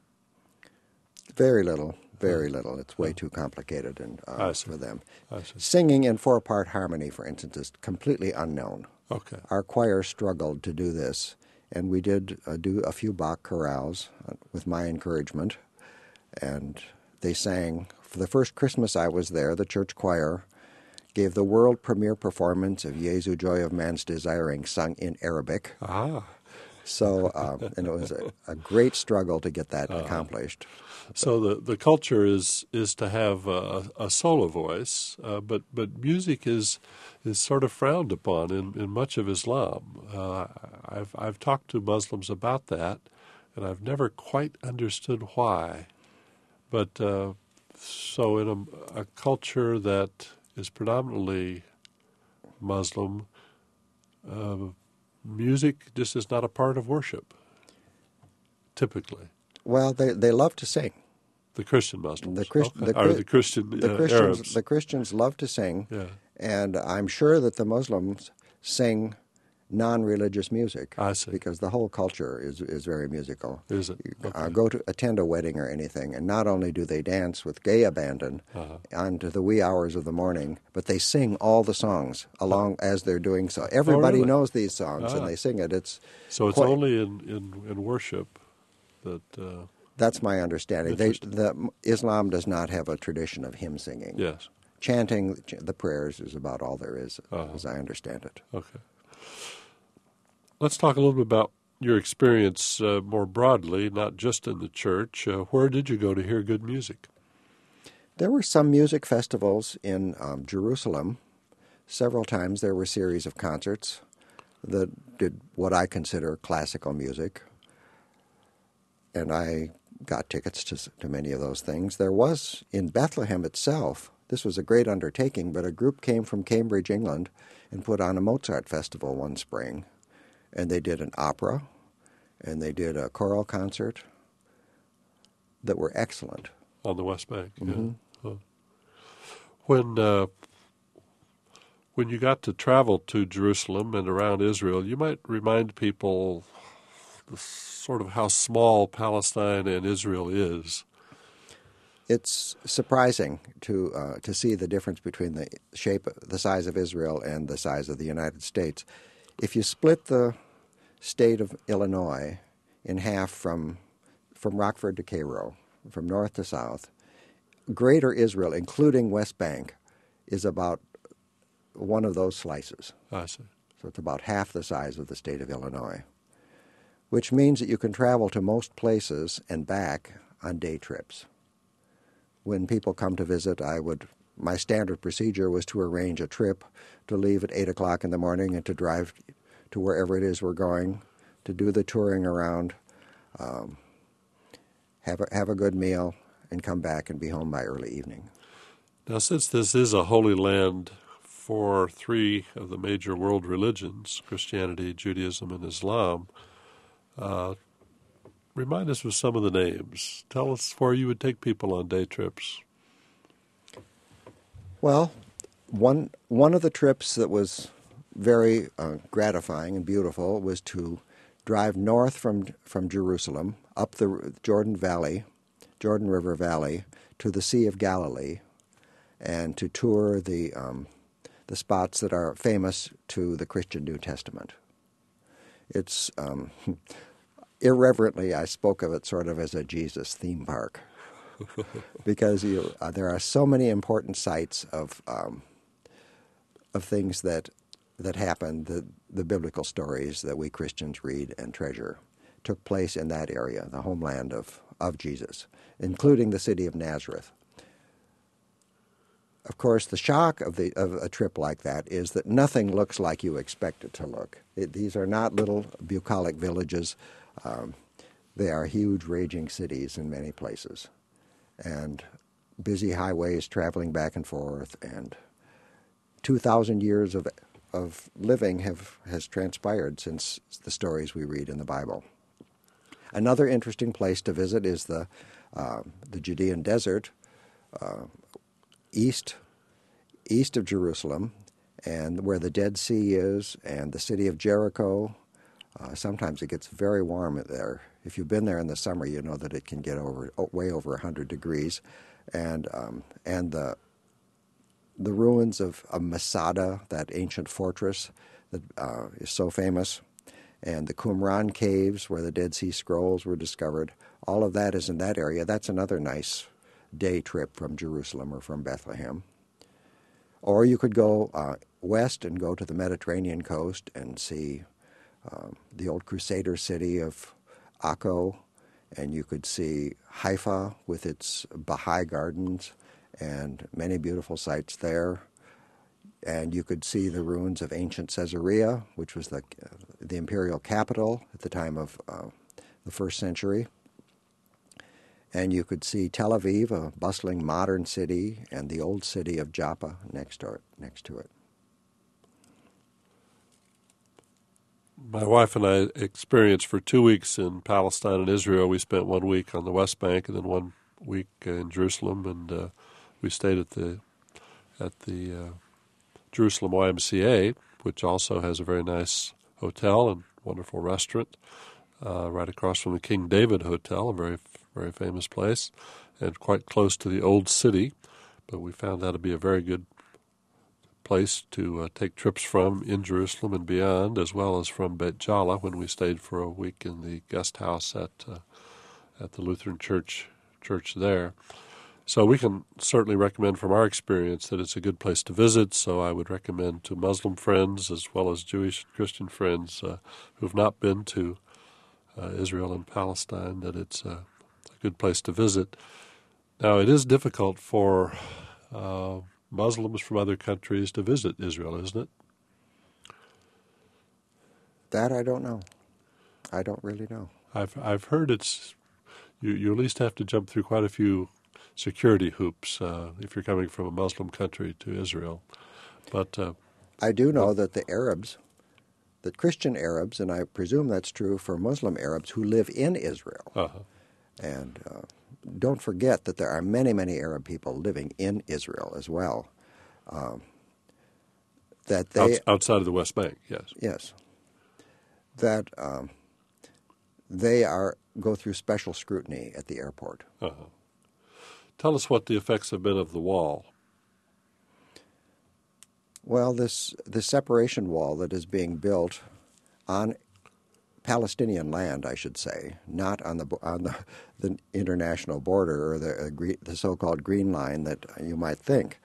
Very little, very little. It's way too complicated and, uh, I see. for them. I see. Singing in four-part harmony, for instance, is completely unknown. Okay. Our choir struggled to do this, and we did uh, do a few Bach chorales uh, with my encouragement, and they sang. For the first Christmas I was there, the church choir gave the world premiere performance of Jesu, Joy of Man's Desiring, sung in Arabic. Ah. So, um, and it was a, a great struggle to get that uh, accomplished. So the, the culture is is to have a, a solo voice, uh, but but music is is sort of frowned upon in, in much of Islam. Uh, I've I've talked to Muslims about that, and I've never quite understood why. But uh, so in a, a culture that is predominantly Muslim, uh, music just is not a part of worship, typically. Well, they they love to sing. The Christian Muslims, the, Christ, okay. the, or the Christian the uh, Christians, Arabs. The Christians love to sing, yeah. and I'm sure that the Muslims sing non-religious music. I see. Because the whole culture is is very musical. Is it? Okay. Uh, go to attend a wedding or anything, and not only do they dance with gay abandon uh-huh. onto the wee hours of the morning, but they sing all the songs along as they're doing so. Everybody oh, really? knows these songs, ah. and they sing it. It's so it's quite, only in, in, in worship that. Uh, that's my understanding. They, the, Islam does not have a tradition of hymn singing. Yes. Chanting the prayers is about all there is, uh-huh. as I understand it. Okay. Let's talk a little bit about your experience uh, more broadly, not just in the church. Uh, where did you go to hear good music? There were some music festivals in um, Jerusalem. Several times there were a series of concerts that did what I consider classical music. And I got tickets to, to many of those things. There was, in Bethlehem itself, this was a great undertaking, but a group came from Cambridge, England, and put on a Mozart festival one spring. And they did an opera, and they did a choral concert that were excellent. On the West Bank, mm-hmm. yeah. When uh, when you got to travel to Jerusalem and around Israel, you might remind people the, sort of how small Palestine and Israel is. It's surprising to uh, to see the difference between the shape, the size of Israel and the size of the United States. If you split the state of Illinois in half from from Rockford to Cairo, from north to south, Greater Israel, including West Bank, is about one of those slices. I see. So it's about half the size of the state of Illinois, which means that you can travel to most places and back on day trips. When people come to visit, I would my standard procedure was to arrange a trip to leave at eight o'clock in the morning and to drive to wherever it is we're going, to do the touring around, um, have a, have a good meal, and come back and be home by early evening. Now, since this is a holy land for three of the major world religions, Christianity, Judaism, and Islam, uh, remind us of some of the names. Tell us where you would take people on day trips. Well, one one of the trips that was very uh, gratifying and beautiful was to drive north from from Jerusalem up the Jordan Valley, Jordan River Valley, to the Sea of Galilee, and to tour the um, the spots that are famous to the Christian New Testament. It's um, irreverently, I spoke of it sort of as a Jesus theme park. Because you, uh, there are so many important sites of um, of things that that happened, the, the biblical stories that we Christians read and treasure, took place in that area, the homeland of, of Jesus, including the city of Nazareth. Of course, the shock of the of a trip like that is that nothing looks like you expect it to look. It, these are not little bucolic villages. Um, they are huge, raging cities in many places, and busy highways traveling back and forth, and two thousand years of of living have has transpired since the stories we read in the Bible. Another interesting place to visit is the uh, the Judean desert, uh, east east of Jerusalem, and where the Dead Sea is, and the city of Jericho. Uh, sometimes it gets very warm there. If you've been there in the summer, you know that it can get over way over one hundred degrees, and um, and the the ruins of, of Masada, that ancient fortress that uh, is so famous, and the Qumran caves where the Dead Sea Scrolls were discovered. All of that is in that area. That's another nice day trip from Jerusalem or from Bethlehem. Or you could go uh, west and go to the Mediterranean coast and see uh, the old Crusader city of Akko, and you could see Haifa with its Baha'i gardens and many beautiful sights there. And you could see the ruins of ancient Caesarea, which was the uh, the imperial capital at the time of uh, the first century. And you could see Tel Aviv, a bustling modern city, and the old city of Joppa next to it. Next to it. My wife and I experienced for two weeks in Palestine and Israel. We spent one week on the West Bank and then one week in Jerusalem, and uh, we stayed at the at the uh, Jerusalem Y M C A, which also has a very nice hotel and wonderful restaurant, uh, right across from the King David Hotel, a very very famous place, and quite close to the old city. But we found that to be a very good place to uh, take trips from in Jerusalem and beyond, as well as from Beit Jala when we stayed for a week in the guest house at uh, at the Lutheran Church church there. So we can certainly recommend from our experience that it's a good place to visit. So I would recommend to Muslim friends as well as Jewish and Christian friends uh, who have not been to uh, Israel and Palestine that it's uh, a good place to visit. Now, it is difficult for uh, Muslims from other countries to visit Israel, isn't it? That I don't know. I don't really know. I've I've heard it's you, you at least have to jump through quite a few security hoops uh, if you're coming from a Muslim country to Israel. But uh, I do know that the Arabs, that Christian Arabs, and I presume that's true for Muslim Arabs who live in Israel. Uh-huh. And uh, don't forget that there are many, many Arab people living in Israel as well. Um, that they Outs- outside of the West Bank, yes. Yes. That um, they are go through special scrutiny at the airport. Uh-huh. Tell us what the effects have been of the wall. Well, this this separation wall that is being built on Palestinian land, I should say, not on the on the, the international border or the uh, the so-called Green Line that you might think.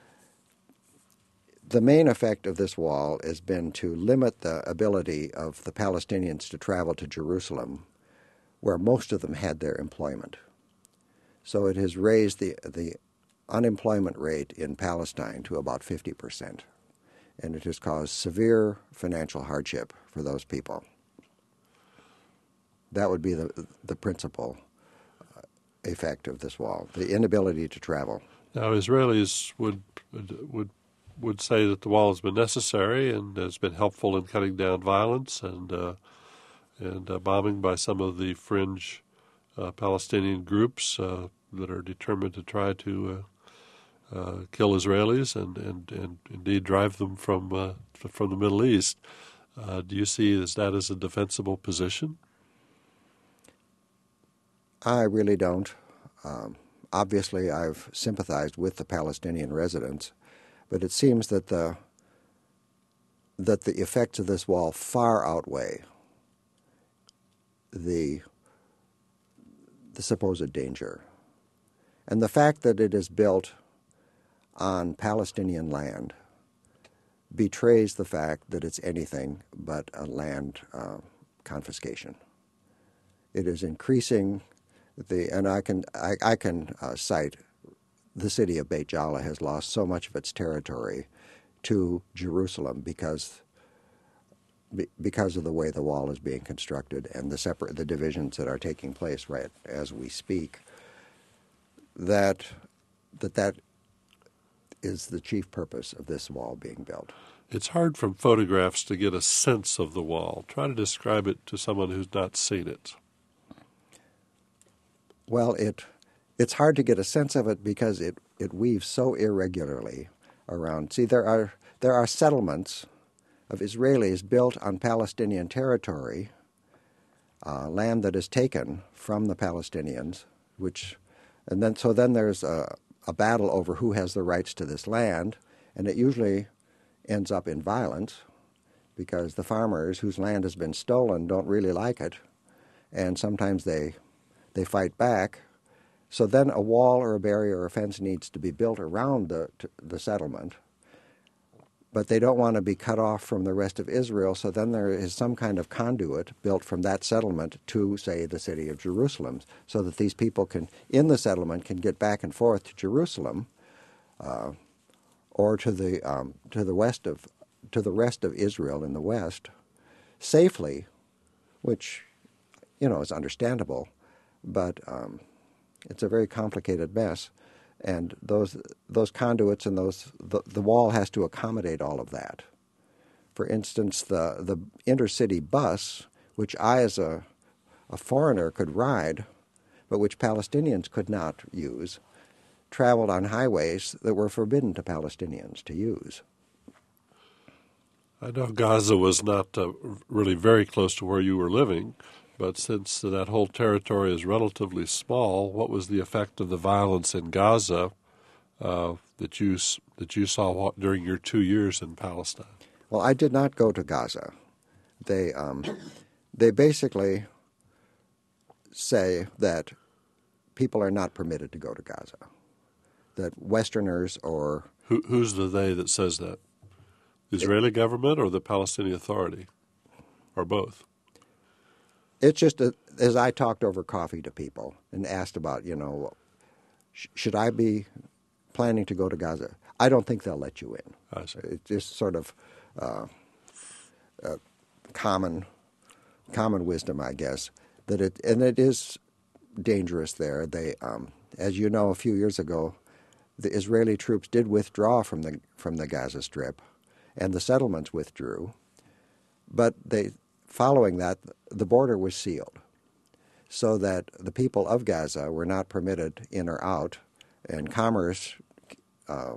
The main effect of this wall has been to limit the ability of the Palestinians to travel to Jerusalem, where most of them had their employment. So it has raised the the unemployment rate in Palestine to about fifty percent, and it has caused severe financial hardship for those people. That would be the the principal uh, effect of this wall: the inability to travel. Now, Israelis would would would say that the wall has been necessary and has been helpful in cutting down violence and uh, and uh, bombing by some of the fringe uh, Palestinian groups uh, that are determined to try to uh, uh, kill Israelis and, and, and indeed drive them from uh, from the Middle East. Uh, do you see as that as a defensible position? I really don't. Um, obviously, I've sympathized with the Palestinian residents, but it seems that the that the effects of this wall far outweigh the the supposed danger. And the fact that it is built on Palestinian land betrays the fact that it's anything but a land uh, confiscation. It is increasing the, and I can I, I can uh, cite the city of Beit Jala has lost so much of its territory to Jerusalem because because of the way the wall is being constructed and the separate the divisions that are taking place right as we speak. That that that is the chief purpose of this wall being built. It's hard from photographs to get a sense of the wall. Try to describe it to someone who's not seen it. Well, it it's hard to get a sense of it because it, it weaves so irregularly around. See, there are there are settlements of Israelis built on Palestinian territory, uh, land that is taken from the Palestinians, which, and then so then there's a, a battle over who has the rights to this land, and it usually ends up in violence because the farmers whose land has been stolen don't really like it, and sometimes they they fight back. So then a wall or a barrier or a fence needs to be built around the the settlement, but they don't want to be cut off from the rest of Israel, so then there is some kind of conduit built from that settlement to, say, the city of Jerusalem, so that these people can, in the settlement, can get back and forth to Jerusalem, uh, or to the um, to the west of to the rest of Israel in the west, safely, which, you know, is understandable, but um, it's a very complicated mess. And those those conduits and those the, the wall has to accommodate all of that. For instance, the the intercity bus, which I as a a foreigner could ride, but which Palestinians could not use, traveled on highways that were forbidden to Palestinians to use. I know Gaza was not uh, really very close to where you were living, but since that whole territory is relatively small, what was the effect of the violence in Gaza uh, that you that you saw during your two years in Palestine? Well, I did not go to Gaza. They um, they basically say that people are not permitted to go to Gaza. That Westerners or Who, who's the they that says that? The Israeli it, government or the Palestinian Authority, or both? It's just a, as I talked over coffee to people and asked about, you know, sh- should I be planning to go to Gaza? I don't think they'll let you in. I see. It's just sort of uh, uh, common common wisdom, I guess, that it and it is dangerous there. They, um, as you know, a few years ago, the Israeli troops did withdraw from the from the Gaza Strip, and the settlements withdrew, but they. Following that, the border was sealed so that the people of Gaza were not permitted in or out, and commerce uh,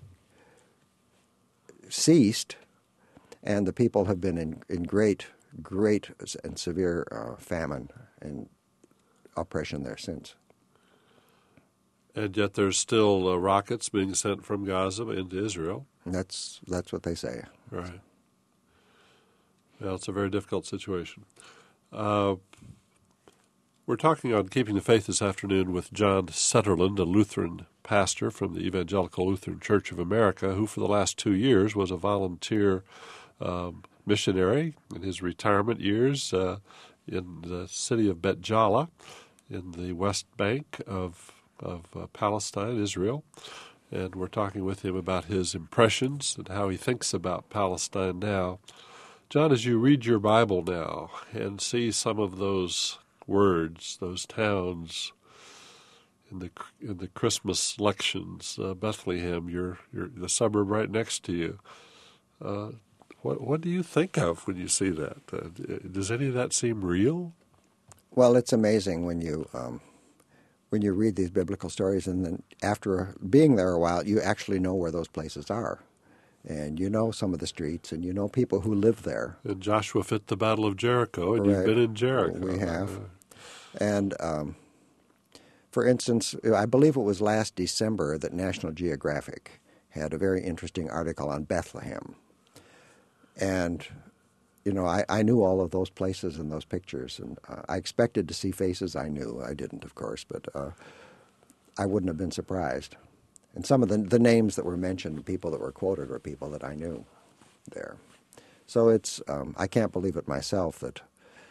ceased, and the people have been in, in great, great and severe uh, famine and oppression there since. And yet there's still uh, rockets being sent from Gaza into Israel. That's, that's what they say. Right. Well, it's a very difficult situation. Uh, we're talking on Keeping the Faith this afternoon with John Setterlund, a Lutheran pastor from the Evangelical Lutheran Church of America, who for the last two years was a volunteer um, missionary in his retirement years uh, in the city of Bet Jala in the West Bank of, of uh, Palestine, Israel. And we're talking with him about his impressions and how he thinks about Palestine now. John, as you read your Bible now and see some of those words, those towns in the in the Christmas lections, uh, Bethlehem, your your the suburb right next to you, uh, what what do you think of when you see that? Uh, does any of that seem real? Well, it's amazing when you um, when you read these biblical stories, and then after being there a while, you actually know where those places are. And you know some of the streets, and you know people who live there. And Joshua fit the Battle of Jericho, and Correct. You've been in Jericho. We have. And, um, for instance, I believe it was last December that National Geographic had a very interesting article on Bethlehem. And, you know, I, I knew all of those places and those pictures, and uh, I expected to see faces I knew. I didn't, of course, but uh, I wouldn't have been surprised. And some of the, the names that were mentioned, people that were quoted, were people that I knew there. So it's um, I can't believe it myself that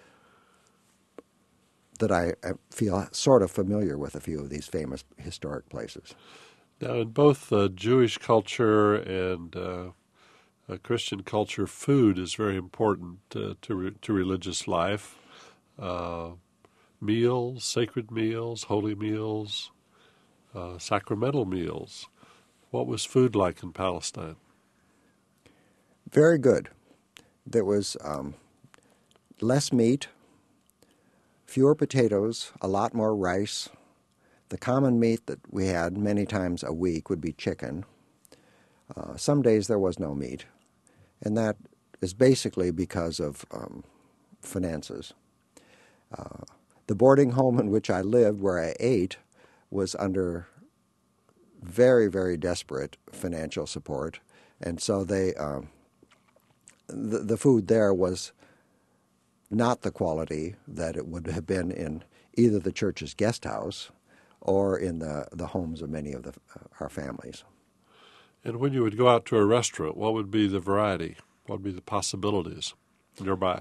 that I, I feel sort of familiar with a few of these famous historic places. Now, in both uh, Jewish culture and uh, uh, Christian culture, food is very important uh, to re- to religious life. Uh, meals, sacred meals, holy meals. Uh, sacramental meals. What was food like in Palestine? Very good. There was um, less meat, fewer potatoes, a lot more rice. The common meat that we had many times a week would be chicken. Uh, some days there was no meat, and that is basically because of um, finances. Uh, the boarding home in which I lived, where I ate, was under very, very desperate financial support, and so they um, the, the food there was not the quality that it would have been in either the church's guest house or in the, the homes of many of the, uh, our families. And when you would go out to a restaurant, what would be the variety? What would be the possibilities nearby?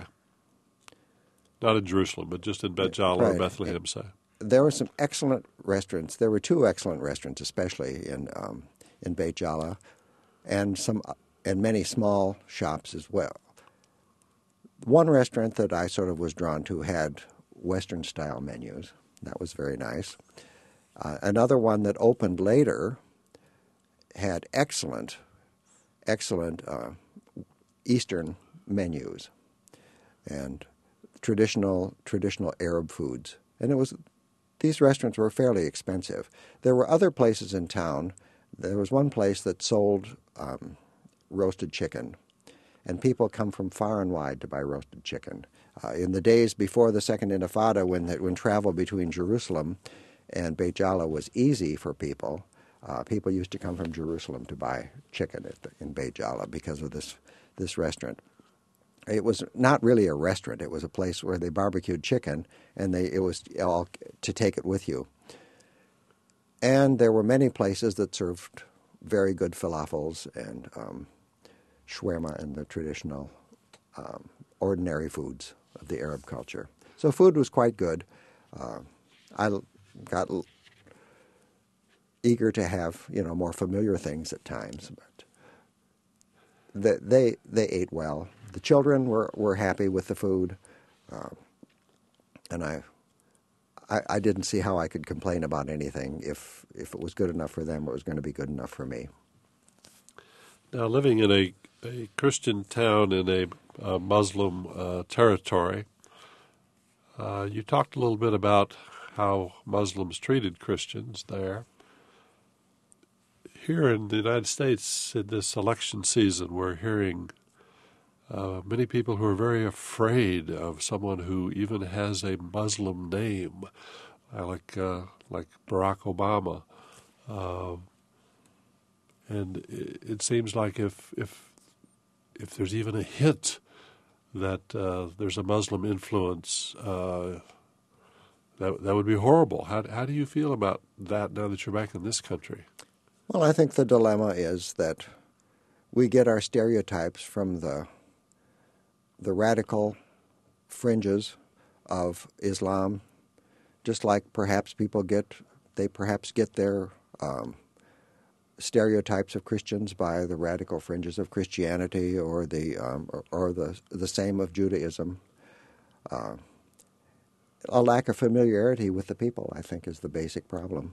Not in Jerusalem, but just in Beit Jala Right. or Bethlehem, say. There were some excellent restaurants. There were two excellent restaurants, especially in um, in Beit Jala, and some and many small shops as well. One restaurant that I sort of was drawn to had Western-style menus. That was very nice. Uh, another one that opened later had excellent, excellent uh, Eastern menus and traditional traditional Arab foods. And it was these restaurants were fairly expensive. There were other places in town. There was one place that sold um, roasted chicken, and people come from far and wide to buy roasted chicken. Uh, in the days before the Second Intifada, when when travel between Jerusalem and Beit Jala was easy for people, uh, people used to come from Jerusalem to buy chicken at the, in Beit Jala because of this this restaurant. It was not really a restaurant. It was a place where they barbecued chicken, and they it was all to take it with you. And there were many places that served very good falafels and um, shawarma and the traditional um, ordinary foods of the Arab culture. So food was quite good. Uh, I got l- eager to have, you know, more familiar things at times, but they they, they ate well. The children were, were happy with the food, uh, and I, I I didn't see how I could complain about anything. If if it was good enough for them, it was going to be good enough for me. Now, living in a, a Christian town in a, a Muslim uh, territory, uh, you talked a little bit about how Muslims treated Christians there. Here in the United States, in this election season, we're hearing uh, many people who are very afraid of someone who even has a Muslim name, like uh, like Barack Obama. Uh, and it, it seems like if if if there's even a hint that uh, there's a Muslim influence, uh, that that would be horrible. How how do you feel about that now that you're back in this country? Well, I think the dilemma is that we get our stereotypes from the the radical fringes of Islam, just like perhaps people get they perhaps get their um, stereotypes of Christians by the radical fringes of Christianity, or the um, or, or the the same of Judaism. Uh, a lack of familiarity with the people, I think, is the basic problem.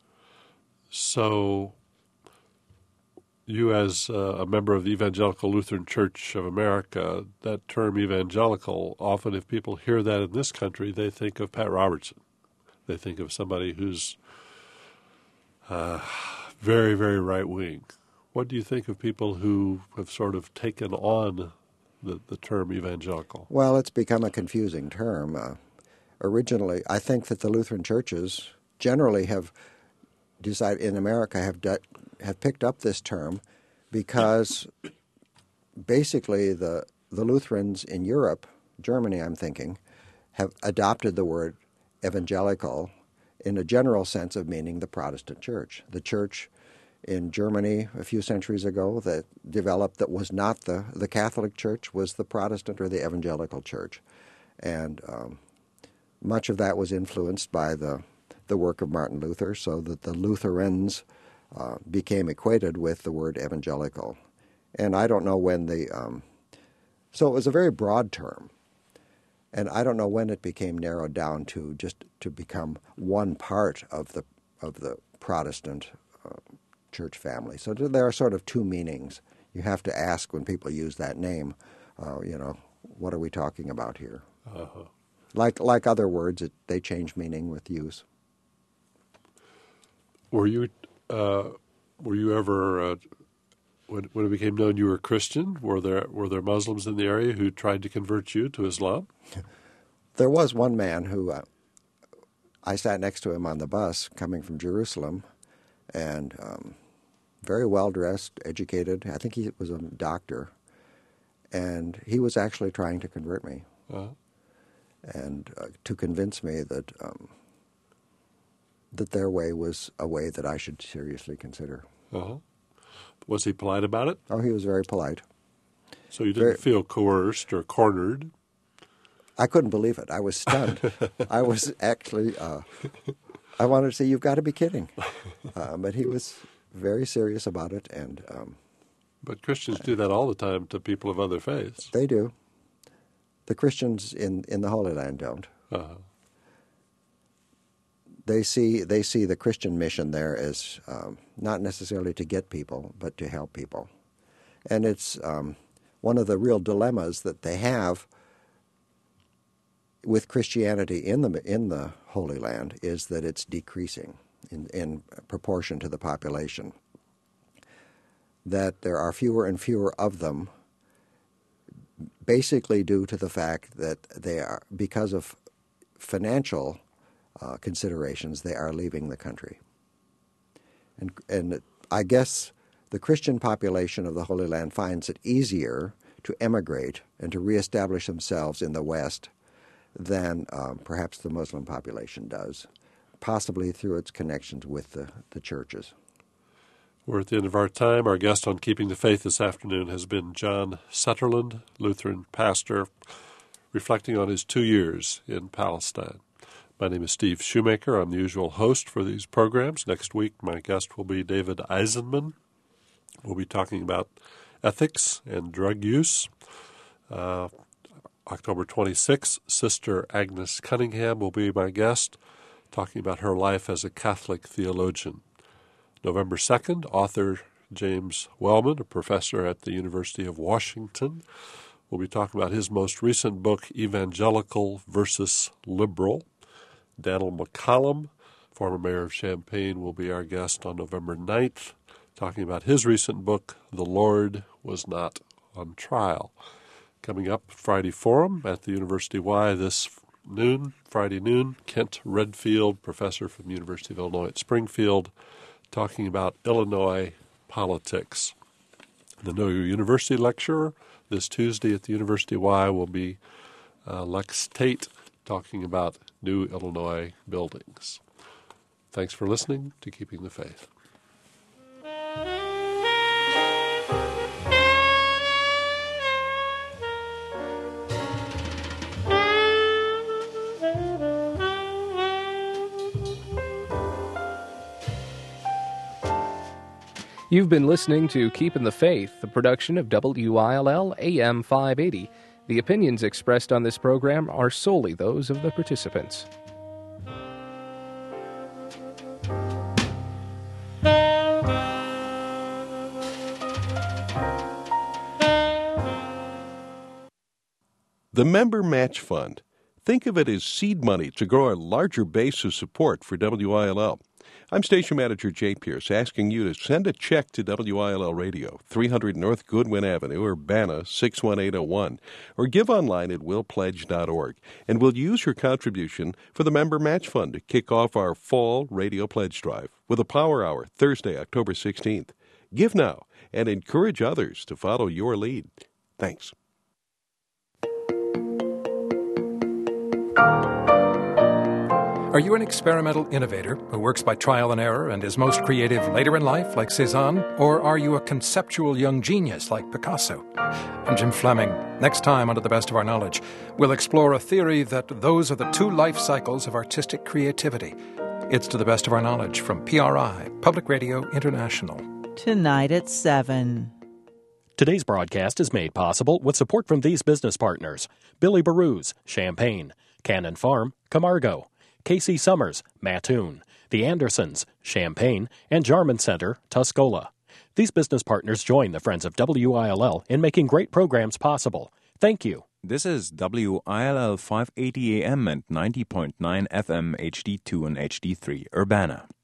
So, you as uh, a member of the Evangelical Lutheran Church of America, that term evangelical, often if people hear that in this country, they think of Pat Robertson. They think of somebody who's uh, very, very right-wing. What do you think of people who have sort of taken on the, the term evangelical? Well, it's become a confusing term. Uh, originally, I think that the Lutheran churches generally have decided in America have de- have picked up this term because basically the the Lutherans in Europe, Germany, I'm thinking, have adopted the word evangelical in a general sense of meaning the Protestant church. The church in Germany a few centuries ago that developed that was not the, the Catholic Church, was the Protestant or the evangelical church. And um, much of that was influenced by the, the work of Martin Luther, so that the Lutherans uh, became equated with the word evangelical. And I don't know when the... Um, so it was a very broad term. And I don't know when it became narrowed down to just to become one part of the of the Protestant uh, church family. So there are sort of two meanings you have to ask when people use that name, uh, you know, what are we talking about here? Uh-huh. Like like other words, it, they change meaning with use. Were you uh, were you ever uh, when when it became known you were a Christian? Were there were there Muslims in the area who tried to convert you to Islam? There was one man who uh, I sat next to him on the bus coming from Jerusalem, and um, very well dressed, educated. I think he was a doctor, and he was actually trying to convert me. Uh-huh. And uh, to convince me that um, that their way was a way that I should seriously consider. Uh-huh. Was he polite about it? Oh, he was very polite. So you didn't very, feel coerced or cornered? I couldn't believe it. I was stunned. I was actually, uh, I wanted to say, you've got to be kidding. Uh, but he was very serious about it. and. Um, but Christians do that all the time to people of other faiths. They do. The Christians in, in the Holy Land don't. Uh-huh. They see they see the Christian mission there as um, not necessarily to get people, but to help people. And it's um, one of the real dilemmas that they have with Christianity in the in the Holy Land is that it's decreasing in, in proportion to the population. That there are fewer and fewer of them, basically due to the fact that they are, because of financial uh, considerations, they are leaving the country. And, and I guess the Christian population of the Holy Land finds it easier to emigrate and to reestablish themselves in the West than um, perhaps the Muslim population does, possibly through its connections with the, the churches. We're at the end of our time. Our guest on Keeping the Faith this afternoon has been John Sutherland, Lutheran pastor, reflecting on his two years in Palestine. My name is Steve Shoemaker. I'm the usual host for these programs. Next week, my guest will be David Eisenman. We'll be talking about ethics and drug use. Uh, October twenty-sixth, Sister Agnes Cunningham will be my guest, talking about her life as a Catholic theologian. November second, author James Wellman, a professor at the University of Washington, will be talking about his most recent book, Evangelical versus Liberal. Daniel McCollum, former mayor of Champaign, will be our guest on November ninth, talking about his recent book, The Lord Was Not on Trial. Coming up, Friday Forum at the University Y this noon, Friday noon, Kent Redfield, professor from the University of Illinois at Springfield, talking about Illinois politics. The Know Your University lecturer this Tuesday at the University Y will be uh, Lex Tate, talking about new Illinois buildings. Thanks for listening to Keeping the Faith. You've been listening to Keeping the Faith, a production of W I L L A M five eighty. The opinions expressed on this program are solely those of the participants. The Member Match Fund. Think of it as seed money to grow a larger base of support for W I L L. I'm Station Manager Jay Pierce, asking you to send a check to W I L L Radio, three hundred North Goodwin Avenue, Urbana, six one eight oh one, or give online at will pledge dot org, and we'll use your contribution for the Member Match Fund to kick off our fall radio pledge drive with a power hour Thursday, October sixteenth. Give now and encourage others to follow your lead. Thanks. Are you an experimental innovator who works by trial and error and is most creative later in life, like Cézanne? Or are you a conceptual young genius like Picasso? I'm Jim Fleming. Next time, under the best of our knowledge, we'll explore a theory that those are the two life cycles of artistic creativity. It's To the Best of Our Knowledge from P R I, Public Radio International. Tonight at seven. Today's broadcast is made possible with support from these business partners: Billy Barooz, Champaign; Cannon Farm, Camargo; Casey Summers, Mattoon; The Andersons, Champaign; and Jarman Center, Tuscola. These business partners join the Friends of W I L L in making great programs possible. Thank you. This is W I L L five eighty A M and ninety point nine F M H D two and H D three, Urbana.